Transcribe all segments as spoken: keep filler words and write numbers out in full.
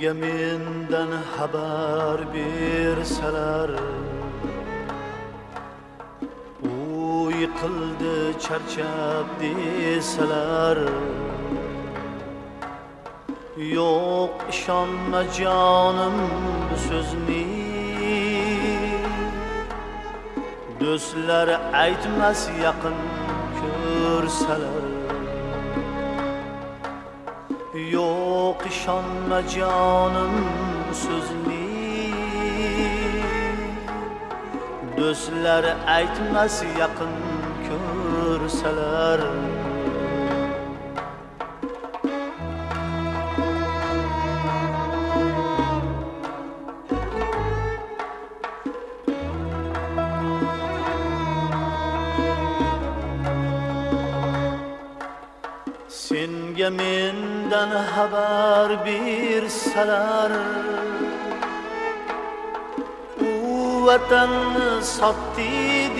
Senga mendan xabar bersalar, u yiqildi charchab desalar, yo'q ishonma jonim bu so'zni. Do'stlar aytmas yaqin ko'rsalar, yo'q ishonma jonim bu so'zni. Do'stlar aytmas yaqin ko'rsalar. Senga mendan xabar bersalar, u vatanni sotdi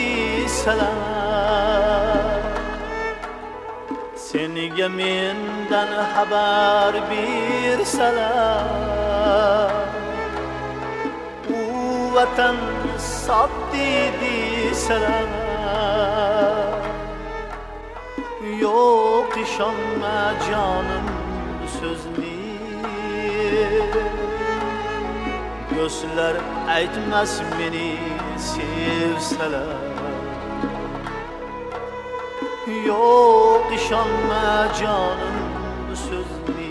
desalar. Senga mendan xabar bersalar, u vatanni sotdi desalar. Yo'q ishonma jonim bu so'zni. Do'stlar aytmas meni sevsalar, yo'q ishonma jonim bu so'zni.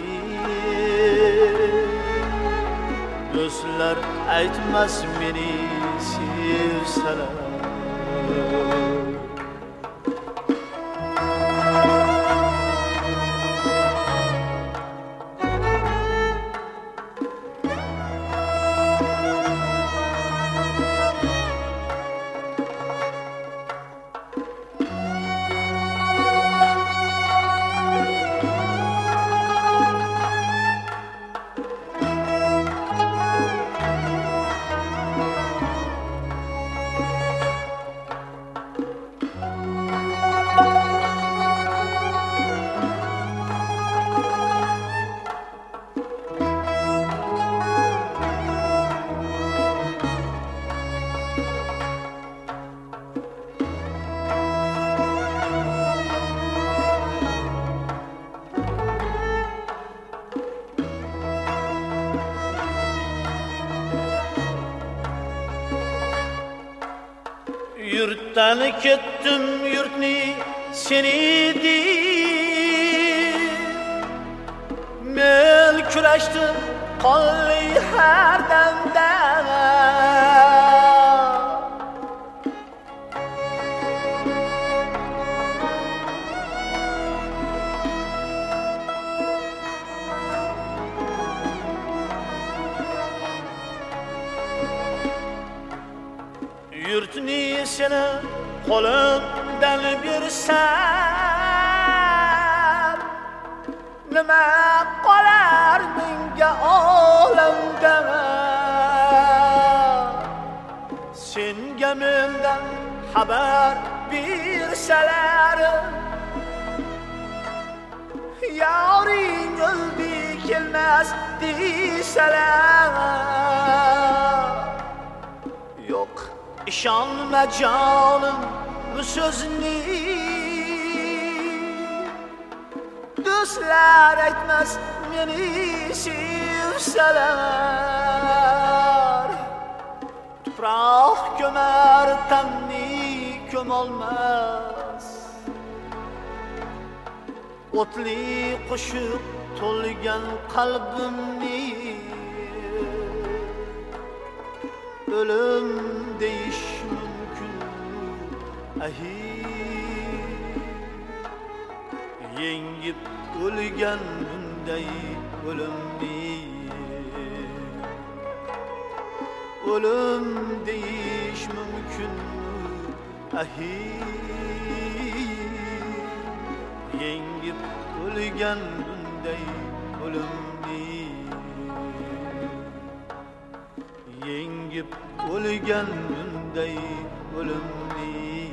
Do'stlar aytmas meni sevsalar. Yurtdan ketdim yurtni seni deb, men kurashdim qonli har damda. Yurtni seni qo'limdan bersam, nima qolar menga olamda? Senga mendan xabar bersalar, yoring o'ldi kelmas desalar. Yo'q ishonma jonim bu so'zni. Do'stlar aytmas meni sevsalar, tuproq ko'mar tanni ko'molmas. O'tli qo'shiq to'lgan qalbimni ölüm deyish mumkin ahi. Yengib o'lgan bunday o'limni ölüm deyish mumkin ahi. Yengib o'lgan bunday o'limni yengib o'lgan bunday o'limni